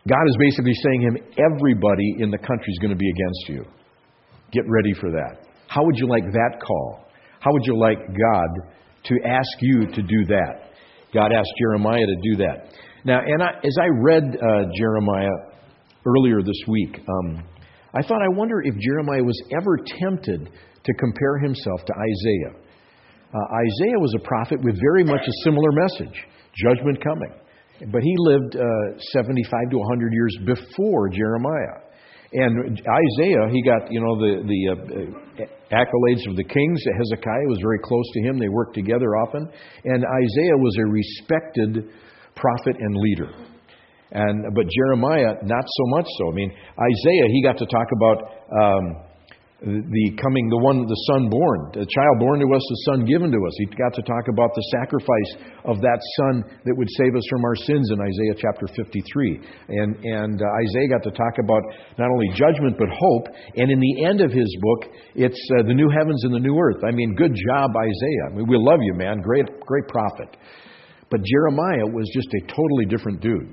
God is basically saying to him, everybody in the country is going to be against you. Get ready for that. How would you like that call? How would you like God to ask you to do that? God asked Jeremiah to do that. Now, as I read Jeremiah earlier this week, I thought, I wonder if Jeremiah was ever tempted to compare himself to Isaiah. Isaiah was a prophet with very much a similar message, judgment coming. But he lived 75 to 100 years before Jeremiah. And Isaiah, he got, the accolades of the kings. Hezekiah was very close to him. They worked together often. And Isaiah was a respected prophet and leader. But Jeremiah, not so much so. I mean, Isaiah, he got to talk about the son born, the child born to us, the son given to us. He got to talk about the sacrifice of that son that would save us from our sins in Isaiah chapter 53. And Isaiah got to talk about not only judgment but hope. And in the end of his book, it's the new heavens and the new earth. I mean, good job, Isaiah. I mean, we love you, man. Great prophet. But Jeremiah was just a totally different dude.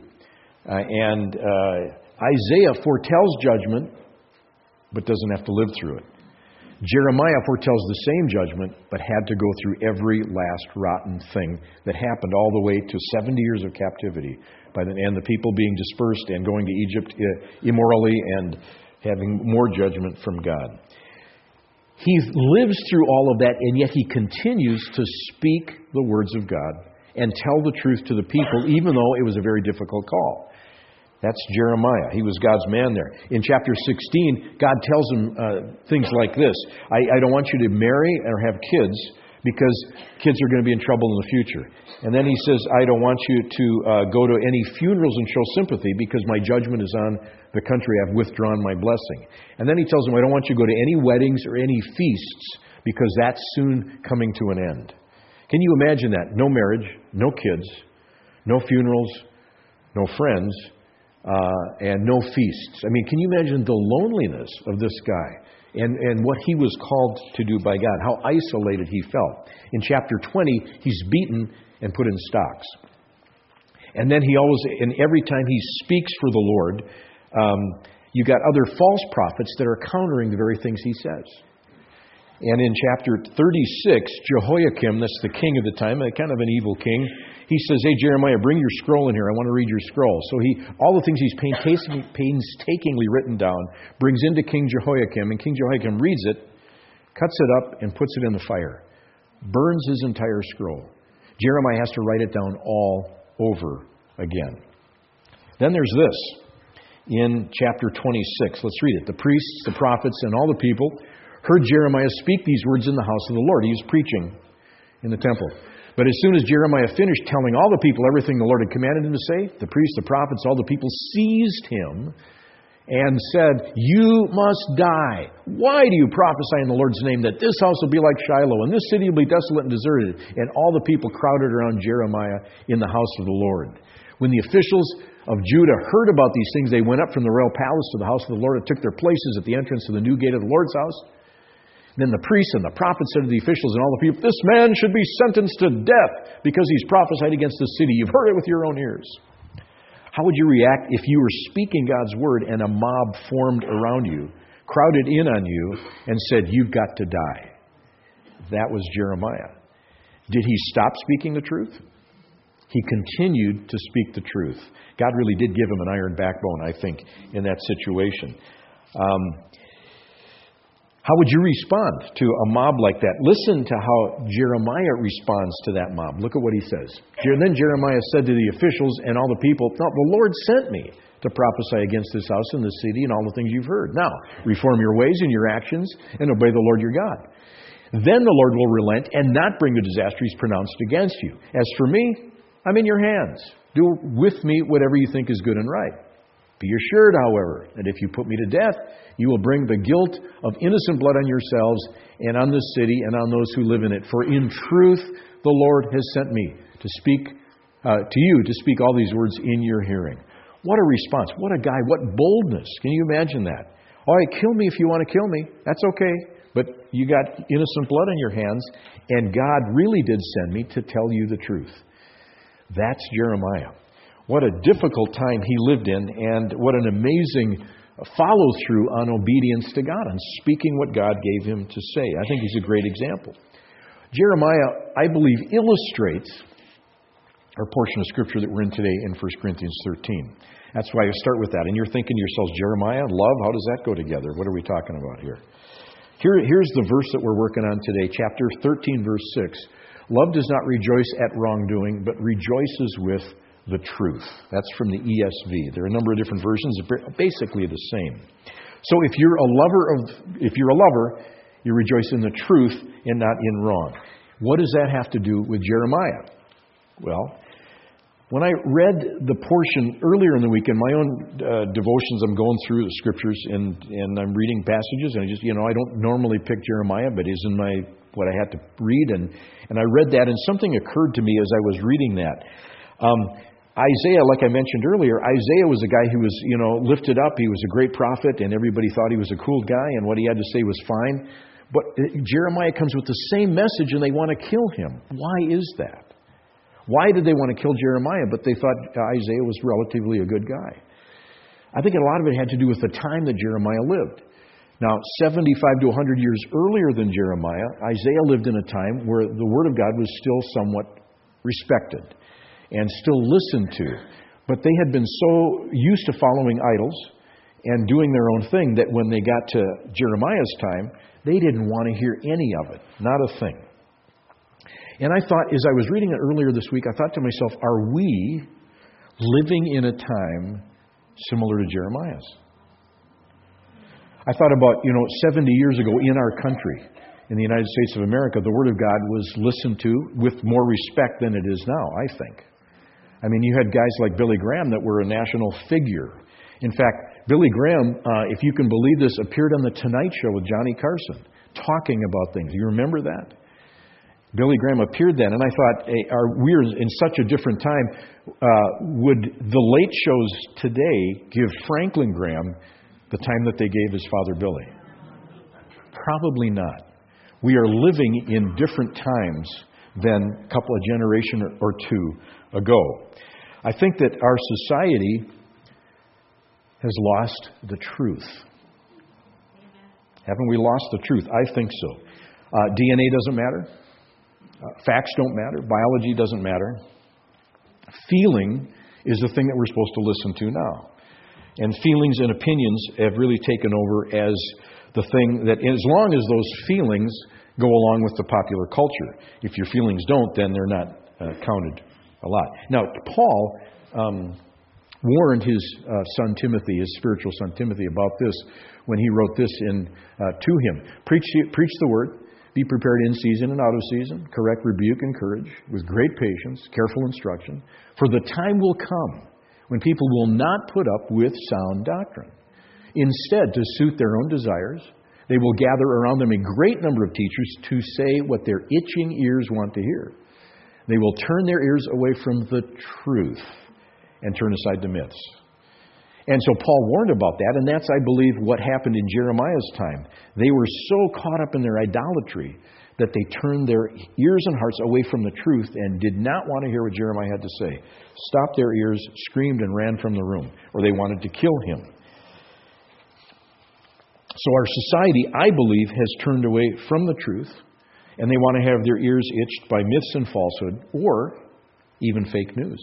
Isaiah foretells judgment, but doesn't have to live through it. Jeremiah foretells the same judgment, but had to go through every last rotten thing that happened all the way to 70 years of captivity, and the people being dispersed and going to Egypt immorally and having more judgment from God. He lives through all of that, and yet he continues to speak the words of God and tell the truth to the people, even though it was a very difficult call. That's Jeremiah. He was God's man there. In chapter 16, God tells him things like this. I don't want you to marry or have kids because kids are going to be in trouble in the future. And then he says, I don't want you to go to any funerals and show sympathy because my judgment is on the country. I've withdrawn my blessing. And then he tells him, I don't want you to go to any weddings or any feasts because that's soon coming to an end. Can you imagine that? No marriage, no kids, no funerals, no friends, and no feasts. I mean, can you imagine the loneliness of this guy and what he was called to do by God, how isolated he felt. In chapter 20, he's beaten and put in stocks. And then every time he speaks for the Lord, you got other false prophets that are countering the very things he says. And in chapter 36, Jehoiakim, that's the king of the time, kind of an evil king, he says, hey, Jeremiah, bring your scroll in here. I want to read your scroll. So all the things he's painstakingly written down brings into King Jehoiakim, and King Jehoiakim reads it, cuts it up, and puts it in the fire. Burns his entire scroll. Jeremiah has to write it down all over again. Then there's this. In chapter 26, let's read it. The priests, the prophets, and all the people heard Jeremiah speak these words in the house of the Lord. He was preaching in the temple. But as soon as Jeremiah finished telling all the people everything the Lord had commanded him to say, the priests, the prophets, all the people seized him and said, you must die. Why do you prophesy in the Lord's name that this house will be like Shiloh and this city will be desolate and deserted? And all the people crowded around Jeremiah in the house of the Lord. When the officials of Judah heard about these things, they went up from the royal palace to the house of the Lord and took their places at the entrance to the new gate of the Lord's house. Then the priests and the prophets said to the officials and all the people, this man should be sentenced to death because he's prophesied against the city. You've heard it with your own ears. How would you react if you were speaking God's word and a mob formed around you, crowded in on you, and said, you've got to die? That was Jeremiah. Did he stop speaking the truth? He continued to speak the truth. God really did give him an iron backbone, I think, in that situation. How would you respond to a mob like that? Listen to how Jeremiah responds to that mob. Look at what he says. Then Jeremiah said to the officials and all the people, no, the Lord sent me to prophesy against this house and the city and all the things you've heard. Now, reform your ways and your actions and obey the Lord your God. Then the Lord will relent and not bring the disaster he's pronounced against you. As for me, I'm in your hands. Do with me whatever you think is good and right. Be assured, however, that if you put me to death, you will bring the guilt of innocent blood on yourselves and on this city and on those who live in it. For in truth, the Lord has sent me to speak to you to speak all these words in your hearing. What a response. What a guy. What boldness. Can you imagine that? All right, kill me if you want to kill me. That's okay. But you got innocent blood on your hands, and God really did send me to tell you the truth. That's Jeremiah. What a difficult time he lived in, and what an amazing follow-through on obedience to God, on speaking what God gave him to say. I think he's a great example. Jeremiah, I believe, illustrates our portion of Scripture that we're in today in 1 Corinthians 13. That's why I start with that. And you're thinking to yourselves, Jeremiah, love, how does that go together? What are we talking about here? Here's the verse that we're working on today, chapter 13, verse 6. Love does not rejoice at wrongdoing, but rejoices with the truth. That's from the ESV. There are a number of different versions, basically the same. So if you're a lover, you rejoice in the truth and not in wrong. What does that have to do with Jeremiah? Well, when I read the portion earlier in the week in my own devotions, I'm going through the Scriptures and I'm reading passages, and I don't normally pick Jeremiah, but it's in what I had to read, and I read that, and something occurred to me as I was reading that. Isaiah, like I mentioned earlier, Isaiah was a guy who was, lifted up. He was a great prophet, and everybody thought he was a cool guy, and what he had to say was fine. But Jeremiah comes with the same message, and they want to kill him. Why is that? Why did they want to kill Jeremiah, but they thought Isaiah was relatively a good guy? I think a lot of it had to do with the time that Jeremiah lived. Now, 75 to 100 years earlier than Jeremiah, Isaiah lived in a time where the Word of God was still somewhat respected and still listened to. But they had been so used to following idols and doing their own thing that when they got to Jeremiah's time, they didn't want to hear any of it, not a thing. And I thought, as I was reading it earlier this week, I thought to myself, are we living in a time similar to Jeremiah's? I thought about, 70 years ago in our country, in the United States of America, the Word of God was listened to with more respect than it is now, I think. I mean, you had guys like Billy Graham that were a national figure. In fact, Billy Graham, if you can believe this, appeared on The Tonight Show with Johnny Carson, talking about things. You remember that? Billy Graham appeared then, and I thought, hey, we're in such a different time. Would the late shows today give Franklin Graham the time that they gave his father Billy? Probably not. We are living in different times than a couple of generations or two ago. I think that our society has lost the truth. Haven't we lost the truth? I think so. DNA doesn't matter. Facts don't matter. Biology doesn't matter. Feeling is the thing that we're supposed to listen to now. And feelings and opinions have really taken over as the thing that, as long as those feelings go along with the popular culture. If your feelings don't, then they're not counted a lot. Now, Paul warned his son Timothy, his spiritual son Timothy, about this when he wrote this to him. Preach the word. Be prepared in season and out of season. Correct, rebuke, encourage with great patience, careful instruction. For the time will come when people will not put up with sound doctrine. Instead, to suit their own desires, they will gather around them a great number of teachers to say what their itching ears want to hear. They will turn their ears away from the truth and turn aside to myths. And so Paul warned about that, and that's, I believe, what happened in Jeremiah's time. They were so caught up in their idolatry that they turned their ears and hearts away from the truth and did not want to hear what Jeremiah had to say. Stopped their ears, screamed, and ran from the room, or they wanted to kill him. So our society, I believe, has turned away from the truth, and they want to have their ears itched by myths and falsehood, or even fake news.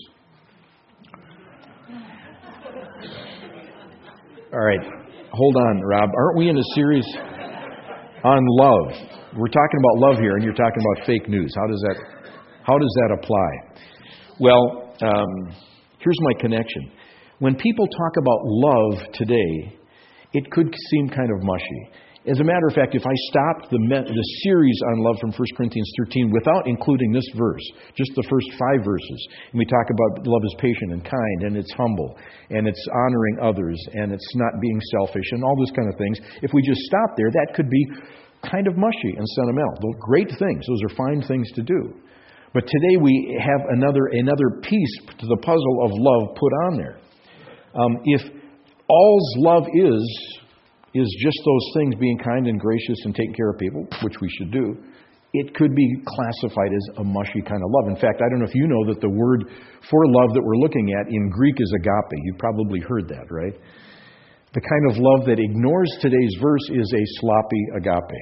All right, hold on, Rob. Aren't we in a series on love? We're talking about love here, and you're talking about fake news. How does that apply? Well, here's my connection. When people talk about love today, it could seem kind of mushy. As a matter of fact, if I stopped the series on love from 1 Corinthians 13 without including this verse, just the first 5 verses, and we talk about love is patient and kind, and it's humble, and it's honoring others, and it's not being selfish, and all those kind of things, if we just stop there, that could be kind of mushy and sentimental. Those are great things. Those are fine things to do. But today we have another piece to the puzzle of love put on there. If all's love is just those things, being kind and gracious and taking care of people, which we should do, it could be classified as a mushy kind of love. In fact, I don't know if you know that the word for love that we're looking at in Greek is agape. You've probably heard that, right? The kind of love that ignores today's verse is a sloppy agape.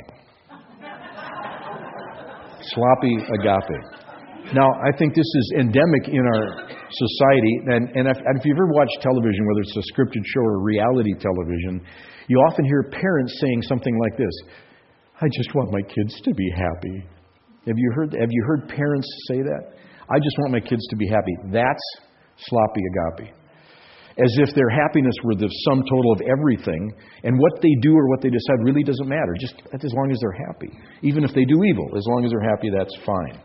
Sloppy agape. Now, I think this is endemic in our society, and if you've ever watched television, whether it's a scripted show or reality television, you often hear parents saying something like this: "I just want my kids to be happy." Have you heard parents say that? "I just want my kids to be happy." That's sloppy agape. As if their happiness were the sum total of everything, and what they do or what they decide really doesn't matter, just as long as they're happy. Even if they do evil, as long as they're happy, that's fine.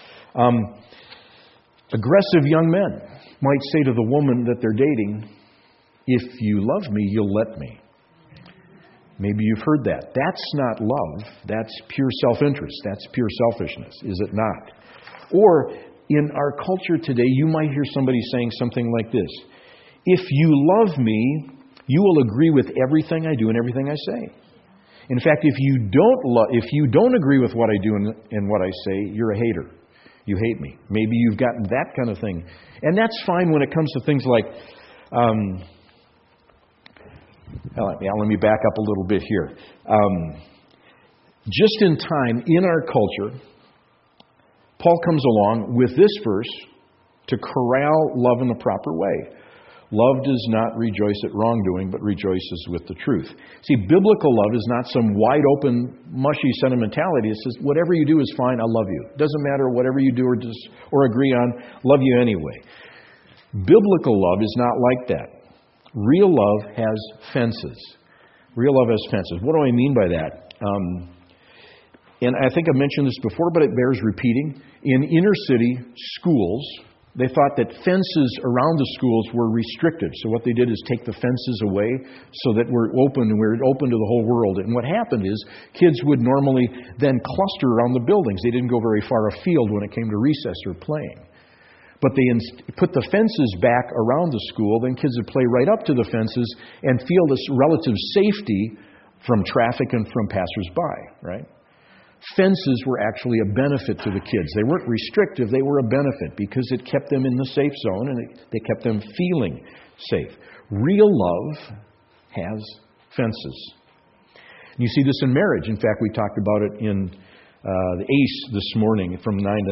Aggressive young men might say to the woman that they're dating, "If you love me, you'll let me." Maybe you've heard that. That's not love. That's pure self-interest. That's pure selfishness, is it not? Or in our culture today, you might hear somebody saying something like this: "If you love me, you will agree with everything I do and everything I say. In fact, if you don't agree with what I do and what I say, you're a hater. You hate me." Maybe you've gotten that kind of thing. And that's fine when it comes to things like, let me back up a little bit here. Just in time, in our culture, Paul comes along with this verse to corral love in the proper way. Love does not rejoice at wrongdoing, but rejoices with the truth. See, biblical love is not some wide-open, mushy sentimentality. It says, whatever you do is fine, I love you. Doesn't matter whatever you do or agree on, love you anyway. Biblical love is not like that. Real love has fences. Real love has fences. What do I mean by that? And I think I've mentioned this before, but it bears repeating. In inner-city schools, they thought that fences around the schools were restrictive. So what they did is take the fences away so that we're open to the whole world. And what happened is kids would normally then cluster around the buildings. They didn't go very far afield when it came to recess or playing. But they put the fences back around the school. Then kids would play right up to the fences and feel this relative safety from traffic and from passers-by, right? Fences were actually a benefit to the kids. They weren't restrictive, they were a benefit because it kept them in the safe zone and they kept them feeling safe. Real love has fences. And you see this in marriage. In fact, we talked about it in the ACE this morning from 9 to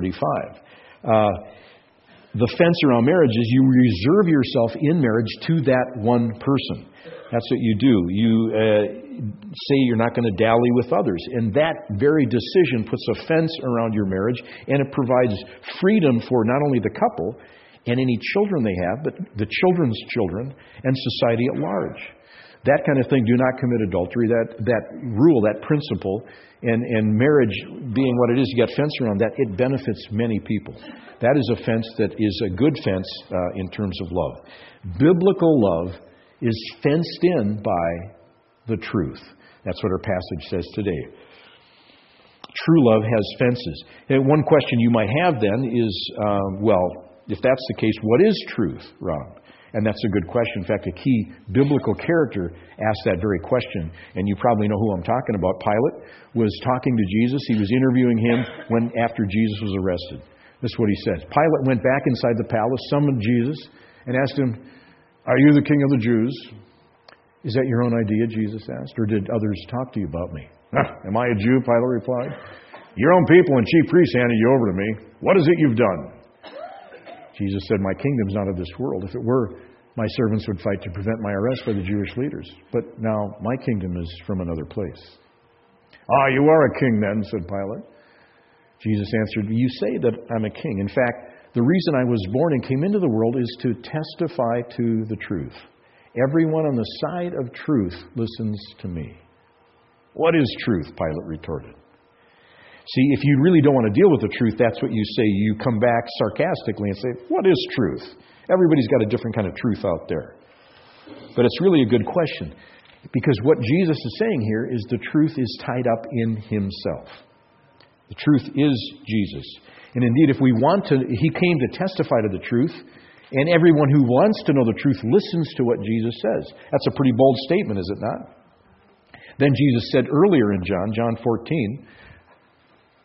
9:45. The fence around marriage is you reserve yourself in marriage to that one person. That's what you do. You say you're not going to dally with others. And that very decision puts a fence around your marriage, and it provides freedom for not only the couple and any children they have, but the children's children and society at large. That kind of thing, do not commit adultery, that rule, that principle, and marriage being what it is, you got fence around that, it benefits many people. That is a fence that is a good fence in terms of love. Biblical love is fenced in by the truth. That's what our passage says today. True love has fences. And one question you might have then is, if that's the case, what is truth, Rob? And that's a good question. In fact, a key biblical character asked that very question. And you probably know who I'm talking about. Pilate was talking to Jesus. He was interviewing him after Jesus was arrested. This is what he says. Pilate went back inside the palace, summoned Jesus, and asked him, "Are you the king of the Jews?" "Is that your own idea?" Jesus asked. "Or did others talk to you about me?" "Am I a Jew?" Pilate replied. "Your own people and chief priests handed you over to me. What is it you've done?" Jesus said, "My kingdom's not of this world. If it were, my servants would fight to prevent my arrest by the Jewish leaders. But now my kingdom is from another place." "Ah, you are a king then," said Pilate. Jesus answered, "You say that I'm a king. In fact, the reason I was born and came into the world is to testify to the truth. Everyone on the side of truth listens to me." "What is truth?" Pilate retorted. See, if you really don't want to deal with the truth, that's what you say. You come back sarcastically and say, "What is truth?" Everybody's got a different kind of truth out there. But it's really a good question. Because what Jesus is saying here is the truth is tied up in himself. The truth is Jesus. And indeed, if we want to, he came to testify to the truth. And everyone who wants to know the truth listens to what Jesus says. That's a pretty bold statement, is it not? Then Jesus said earlier in John 14,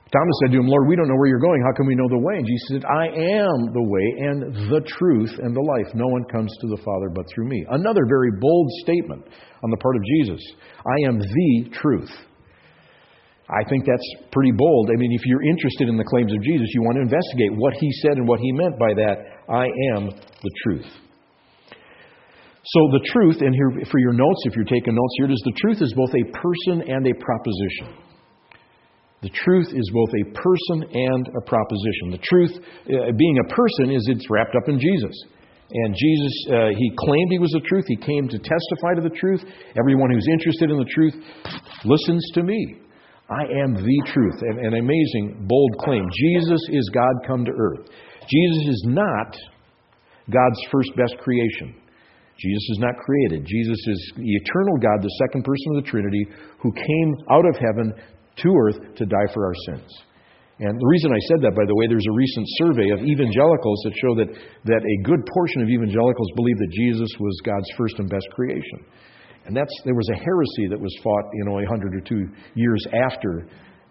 Thomas said to him, Lord, we don't know where you're going. How can we know the way? And Jesus said, I am the way and the truth and the life. No one comes to the Father but through me. Another very bold statement on the part of Jesus. I am the truth. I think that's pretty bold. I mean, if you're interested in the claims of Jesus, you want to investigate what he said and what he meant by that. I am the truth. So the truth, and here for your notes, if you're taking notes, here it is. The truth is both a person and a proposition. The truth is both a person and a proposition. The truth, being a person, is it's wrapped up in Jesus. And Jesus, he claimed he was the truth. He came to testify to the truth. Everyone who's interested in the truth listens to me. I am the truth. An amazing, bold claim. Jesus is God come to earth. Jesus is not God's first best creation. Jesus is not created. Jesus is the eternal God, the second person of the Trinity, who came out of heaven to earth to die for our sins. And the reason I said that, by the way, there's a recent survey of evangelicals that show that a good portion of evangelicals believe that Jesus was God's first and best creation. And there was a heresy that was fought, 100 or 2 years after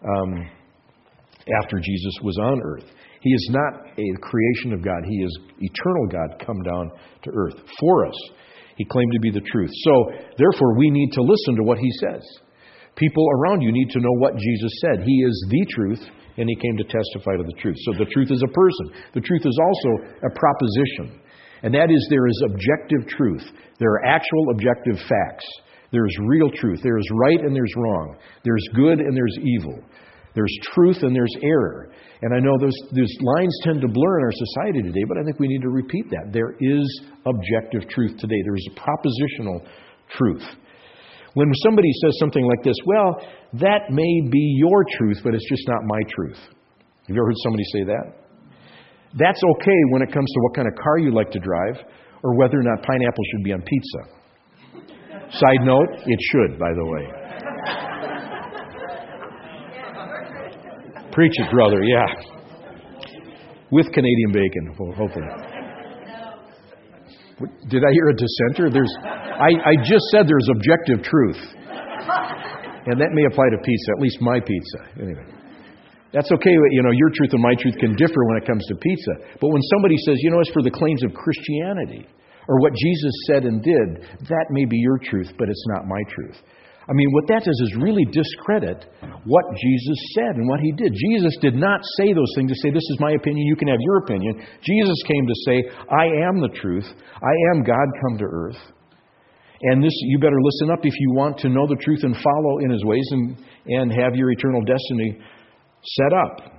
Jesus was on earth. He is not a creation of God. He is eternal God come down to earth for us. He claimed to be the truth. So, therefore, we need to listen to what he says. People around you need to know what Jesus said. He is the truth, and he came to testify to the truth. So the truth is a person. The truth is also a proposition. And that is, there is objective truth. There are actual objective facts. There is real truth. There is right and there's wrong. There's good and there's evil. There's truth and there's error. And I know those lines tend to blur in our society today, but I think we need to repeat that. There is objective truth today. There is a propositional truth. When somebody says something like this, well, that may be your truth, but it's just not my truth. Have you ever heard somebody say that? That's okay when it comes to what kind of car you like to drive or whether or not pineapple should be on pizza. Side note, it should, by the way. Preach it, brother, yeah. With Canadian bacon, hopefully. Did I hear a dissenter? I just said there's objective truth. And that may apply to pizza, at least my pizza. Anyway. That's okay, your truth and my truth can differ when it comes to pizza. But when somebody says, as for the claims of Christianity, or what Jesus said and did, that may be your truth, but it's not my truth. I mean, what that does is really discredit what Jesus said and what he did. Jesus did not say those things to say, this is my opinion, you can have your opinion. Jesus came to say, I am the truth. I am God come to earth. And this, you better listen up if you want to know the truth and follow in his ways and have your eternal destiny set up.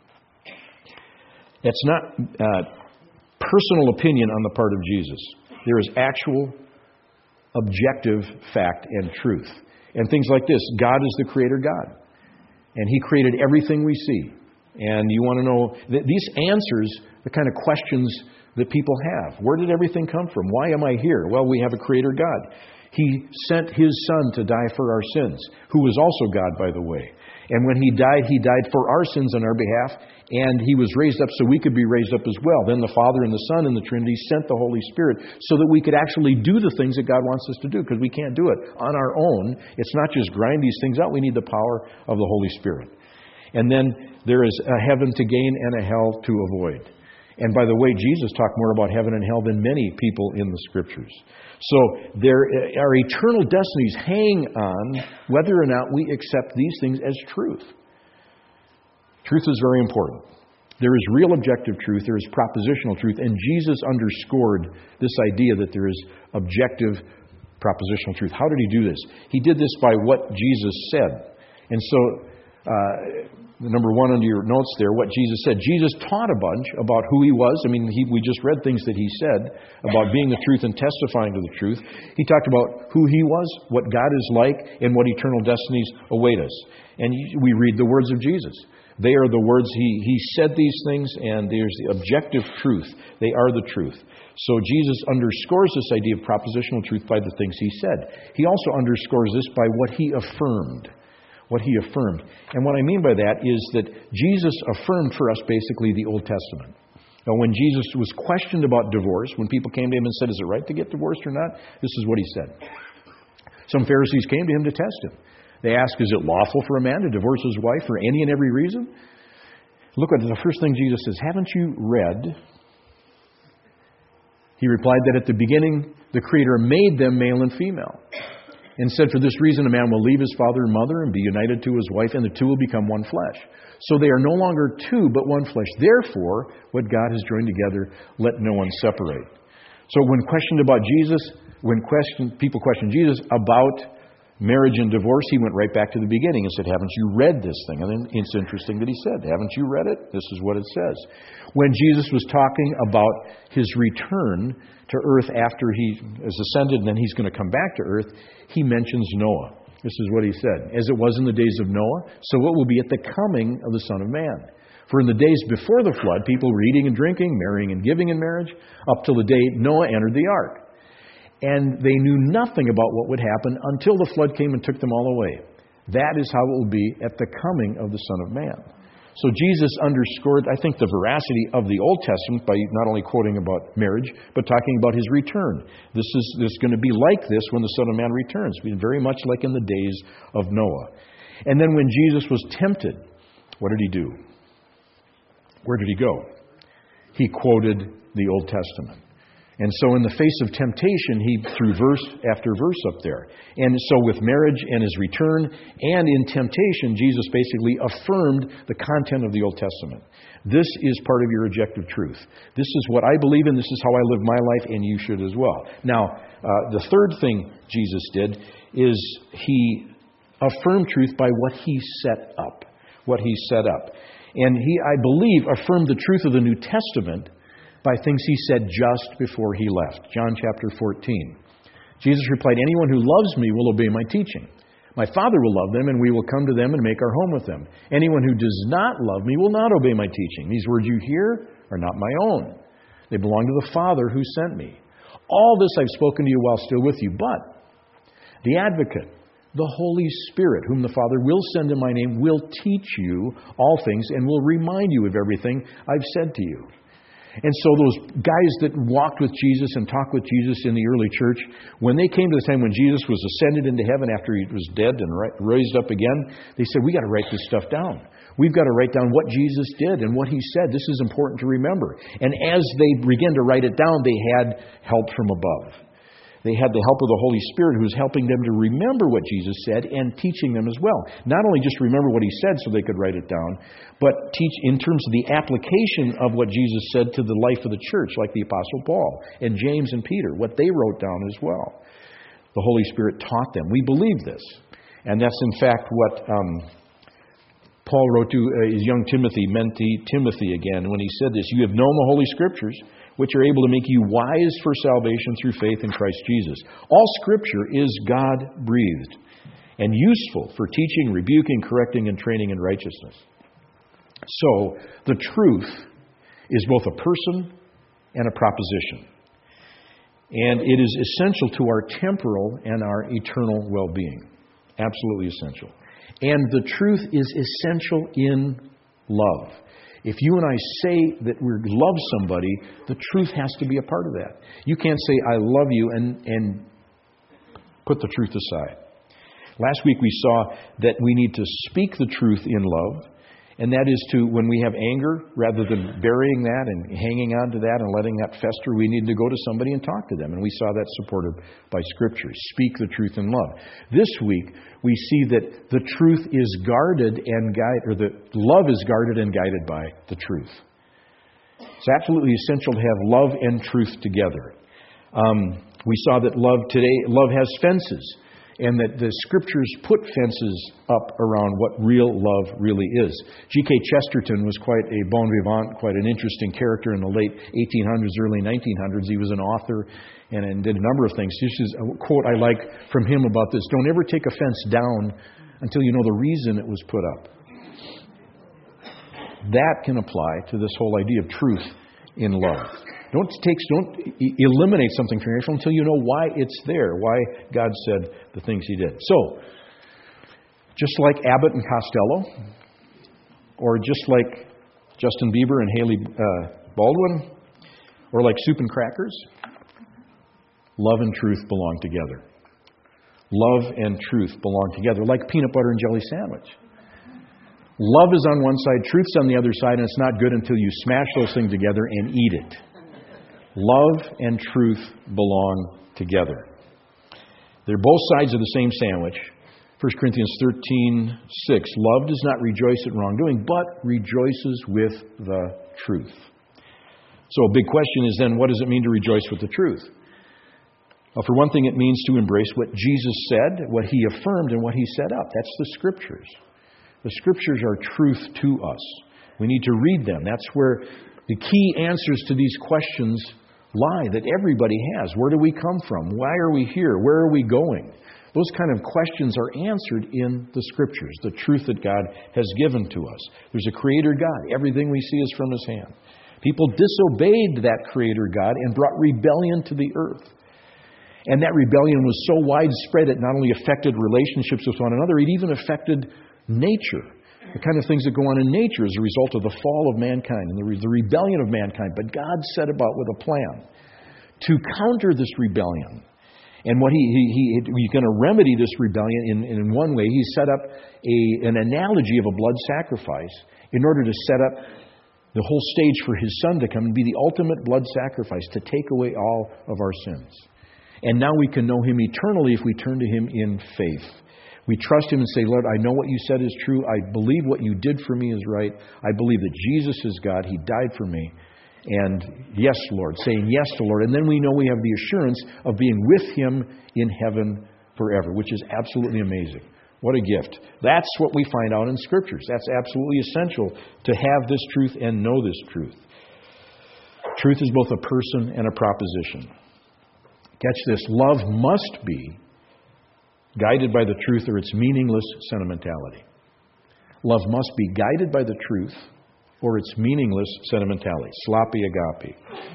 That's not personal opinion on the part of Jesus. There is actual, objective fact and truth. And things like this. God is the creator God. And he created everything we see. And you want to know, these answers, the kind of questions that people have. Where did everything come from? Why am I here? Well, we have a creator God. He sent his Son to die for our sins, who was also God, by the way. And when he died for our sins on our behalf, and he was raised up so we could be raised up as well. Then the Father and the Son and the Trinity sent the Holy Spirit so that we could actually do the things that God wants us to do, because we can't do it on our own. It's not just grind these things out. We need the power of the Holy Spirit. And then there is a heaven to gain and a hell to avoid. And by the way, Jesus talked more about heaven and hell than many people in the Scriptures. So our eternal destinies hang on whether or not we accept these things as truth. Truth is very important. There is real objective truth. There is propositional truth. And Jesus underscored this idea that there is objective propositional truth. How did he do this? He did this by what Jesus said. And so, number one under your notes there, what Jesus said. Jesus taught a bunch about who he was. I mean, we just read things that he said about being the truth and testifying to the truth. He talked about who he was, what God is like, and what eternal destinies await us. And we read the words of Jesus. They are the words, he said these things, and there's the objective truth. They are the truth. So Jesus underscores this idea of propositional truth by the things he said. He also underscores this by what he affirmed. What he affirmed. And what I mean by that is that Jesus affirmed for us basically the Old Testament. Now, when Jesus was questioned about divorce, when people came to him and said, is it right to get divorced or not? This is what he said. Some Pharisees came to him to test him. They asked, is it lawful for a man to divorce his wife for any and every reason? Look at the first thing Jesus says, haven't you read? He replied that at the beginning, the Creator made them male and female. And said, for this reason, a man will leave his father and mother and be united to his wife, and the two will become one flesh. So they are no longer two, but one flesh. Therefore, what God has joined together, let no one separate. So when questioned about Jesus, people questioned Jesus about marriage and divorce, he went right back to the beginning and said, haven't you read this thing? And then it's interesting that he said, haven't you read it? This is what it says. When Jesus was talking about his return to earth after he has ascended and then he's going to come back to earth, he mentions Noah. This is what he said. As it was in the days of Noah, so it will be at the coming of the Son of Man. For in the days before the flood, people were eating and drinking, marrying and giving in marriage, up till the day Noah entered the ark. And they knew nothing about what would happen until the flood came and took them all away. That is how it will be at the coming of the Son of Man. So Jesus underscored, I think, the veracity of the Old Testament by not only quoting about marriage, but talking about his return. This is going to be like this when the Son of Man returns, very much like in the days of Noah. And then when Jesus was tempted, what did he do? Where did he go? He quoted the Old Testament. And so in the face of temptation, he threw verse after verse up there. And so with marriage and his return and in temptation, Jesus basically affirmed the content of the Old Testament. This is part of your objective truth. This is what I believe in. This is how I live my life, and you should as well. Now, the third thing Jesus did is he affirmed truth by what he set up. And he, I believe, affirmed the truth of the New Testament by things he said just before he left. John chapter 14. Jesus replied, anyone who loves me will obey my teaching. My Father will love them, and we will come to them and make our home with them. Anyone who does not love me will not obey my teaching. These words you hear are not my own. They belong to the Father who sent me. All this I've spoken to you while still with you, but the Advocate, the Holy Spirit, whom the Father will send in my name, will teach you all things and will remind you of everything I've said to you. And so those guys that walked with Jesus and talked with Jesus in the early church, when they came to the time when Jesus was ascended into heaven after he was dead and raised up again, they said, we got to write this stuff down. We've got to write down what Jesus did and what he said. This is important to remember. And as they began to write it down, they had help from above. They had the help of the Holy Spirit who was helping them to remember what Jesus said and teaching them as well. Not only just remember what he said so they could write it down, but teach in terms of the application of what Jesus said to the life of the church, like the Apostle Paul and James and Peter, what they wrote down as well. The Holy Spirit taught them. We believe this. And that's in fact what Paul wrote to his young mentee Timothy again when he said this, you have known the Holy Scriptures, which are able to make you wise for salvation through faith in Christ Jesus. All Scripture is God-breathed and useful for teaching, rebuking, correcting, and training in righteousness. So, the truth is both a person and a proposition. And it is essential to our temporal and our eternal well-being. Absolutely essential. And the truth is essential in love. If you and I say that we love somebody, the truth has to be a part of that. You can't say, I love you, and put the truth aside. Last week we saw that we need to speak the truth in love, and that is to, when we have anger, rather than burying that and hanging on to that and letting that fester, we need to go to somebody and talk to them. And we saw that supported by Scripture. Speak the truth in love. This week, we see that the truth is guarded and guided, or that love is guarded and guided by the truth. It's absolutely essential to have love and truth together. We saw that love has fences, and that the Scriptures put fences up around what real love really is. G.K. Chesterton was quite a bon vivant, quite an interesting character in the late 1800s, early 1900s. He was an author and did a number of things. This is a quote I like from him about this. Don't ever take a fence down until you know the reason it was put up. That can apply to this whole idea of truth in love. Don't eliminate something from your life until you know why it's there, why God said the things He did. So, just like Abbott and Costello, or just like Justin Bieber and Haley Baldwin, or like soup and crackers, love and truth belong together. Love and truth belong together, like peanut butter and jelly sandwich. Love is on one side, truth's on the other side, and it's not good until you smash those things together and eat it. Love and truth belong together. They're both sides of the same sandwich. 1 Corinthians 13:6. Love does not rejoice at wrongdoing, but rejoices with the truth. So a big question is then, what does it mean to rejoice with the truth? Well, for one thing, it means to embrace what Jesus said, what He affirmed, and what He set up. That's the Scriptures. The Scriptures are truth to us. We need to read them. That's where the key answers to these questions lie that everybody has. Where do we come from? Why are we here? Where are we going? Those kind of questions are answered in the Scriptures, the truth that God has given to us. There's a Creator God. Everything we see is from His hand. People disobeyed that Creator God and brought rebellion to the earth. And that rebellion was so widespread it not only affected relationships with one another, it even affected nature. The kind of things that go on in nature as a result of the fall of mankind and the rebellion of mankind. But God set about with a plan to counter this rebellion. And what he's going to remedy this rebellion in one way. He set up an analogy of a blood sacrifice in order to set up the whole stage for His Son to come and be the ultimate blood sacrifice to take away all of our sins. And now we can know Him eternally if we turn to Him in faith. We trust Him and say, Lord, I know what You said is true. I believe what You did for me is right. I believe that Jesus is God. He died for me. And yes, Lord, saying yes to Lord. And then we know we have the assurance of being with Him in heaven forever, which is absolutely amazing. What a gift. That's what we find out in Scriptures. That's absolutely essential to have this truth and know this truth. Truth is both a person and a proposition. Catch this. Love must be guided by the truth or its meaningless sentimentality. Love must be guided by the truth or its meaningless sentimentality. Sloppy agape.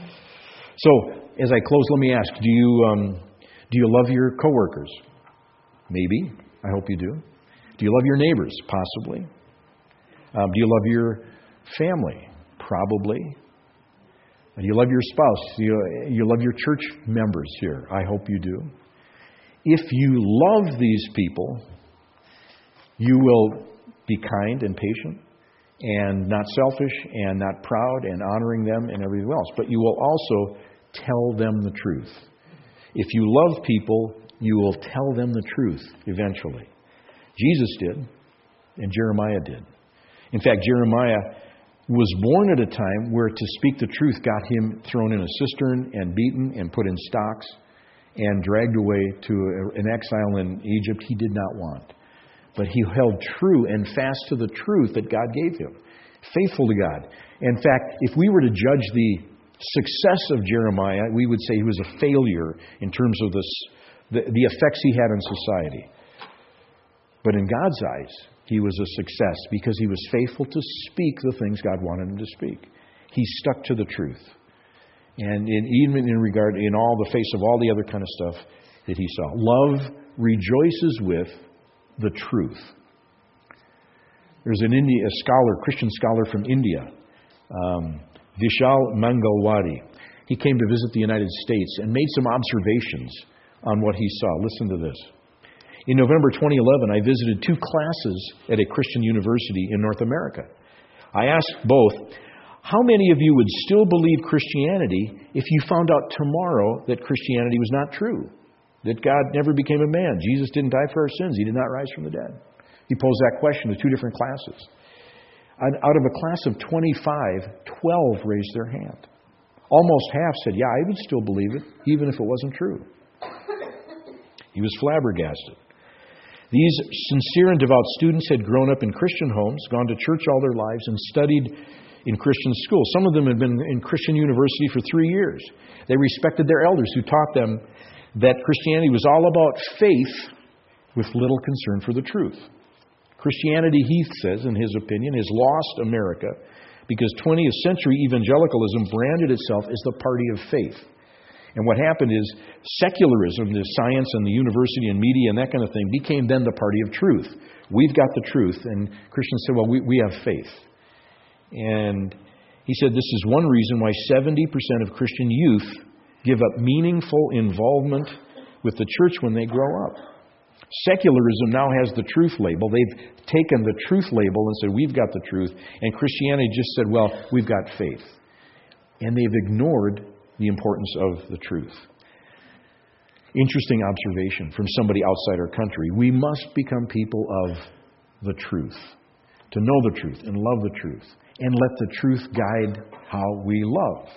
So, as I close, let me ask, do you love your coworkers? Maybe. I hope you do. Do you love your neighbors? Possibly. Do you love your family? Probably. Do you love your spouse? Do you love your church members here? I hope you do. If you love these people, you will be kind and patient and not selfish and not proud and honoring them and everything else. But you will also tell them the truth. If you love people, you will tell them the truth eventually. Jesus did, and Jeremiah did. In fact, Jeremiah was born at a time where to speak the truth got him thrown in a cistern and beaten and put in stocks and dragged away to an exile in Egypt he did not want. But he held true and fast to the truth that God gave him. Faithful to God. In fact, if we were to judge the success of Jeremiah, we would say he was a failure in terms of the effects he had on society. But in God's eyes, he was a success because he was faithful to speak the things God wanted him to speak. He stuck to the truth. And even in all the face of all the other kind of stuff that he saw. Love rejoices with the truth. There's a scholar, Christian scholar from India, Vishal Mangalwadi. He came to visit the United States and made some observations on what he saw. Listen to this. In November 2011, I visited 2 classes at a Christian university in North America. I asked both, how many of you would still believe Christianity if you found out tomorrow that Christianity was not true? That God never became a man. Jesus didn't die for our sins. He did not rise from the dead. He posed that question to 2 different classes. Out of a class of 25, 12 raised their hand. Almost half said, yeah, I would still believe it, even if it wasn't true. He was flabbergasted. These sincere and devout students had grown up in Christian homes, gone to church all their lives, and studied in Christian schools. Some of them had been in Christian university for 3 years. They respected their elders who taught them that Christianity was all about faith with little concern for the truth. Christianity, he says, in his opinion, has lost America because 20th century evangelicalism branded itself as the party of faith. And what happened is secularism, the science and the university and media and that kind of thing, became then the party of truth. We've got the truth. And Christians said, well, we have faith. And he said this is one reason why 70% of Christian youth give up meaningful involvement with the church when they grow up. Secularism now has the truth label. They've taken the truth label and said, we've got the truth. And Christianity just said, well, we've got faith. And they've ignored the importance of the truth. Interesting observation from somebody outside our country. We must become people of the truth. To know the truth and love the truth. And let the truth guide how we love.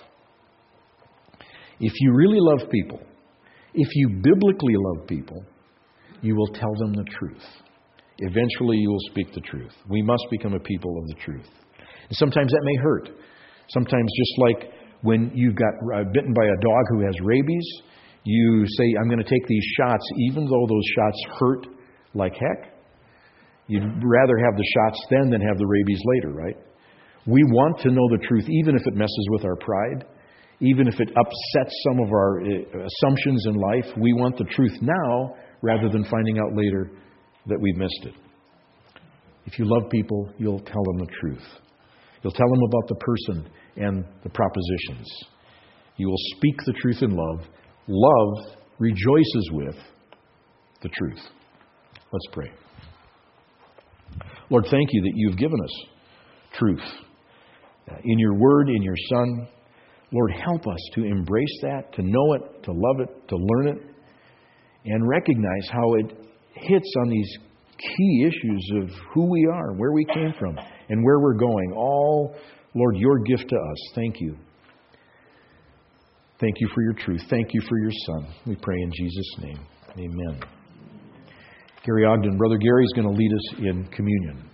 If you really love people, if you biblically love people, you will tell them the truth. Eventually you will speak the truth. We must become a people of the truth. And sometimes that may hurt. Sometimes just like when you got bitten by a dog who has rabies, you say, I'm going to take these shots, even though those shots hurt like heck. You'd rather have the shots then than have the rabies later, right? We want to know the truth, even if it messes with our pride, even if it upsets some of our assumptions in life. We want the truth now rather than finding out later that we missed it. If you love people, you'll tell them the truth. You'll tell them about the person and the propositions. You will speak the truth in love. Love rejoices with the truth. Let's pray. Lord, thank you that you've given us truth in your word, in your Son. Lord, help us to embrace that, to know it, to love it, to learn it, and recognize how it hits on these key issues of who we are, where we came from, and where we're going. All, Lord, your gift to us. Thank you. Thank you for your truth. Thank you for your Son. We pray in Jesus' name. Amen. Gary Ogden, Brother Gary is going to lead us in communion.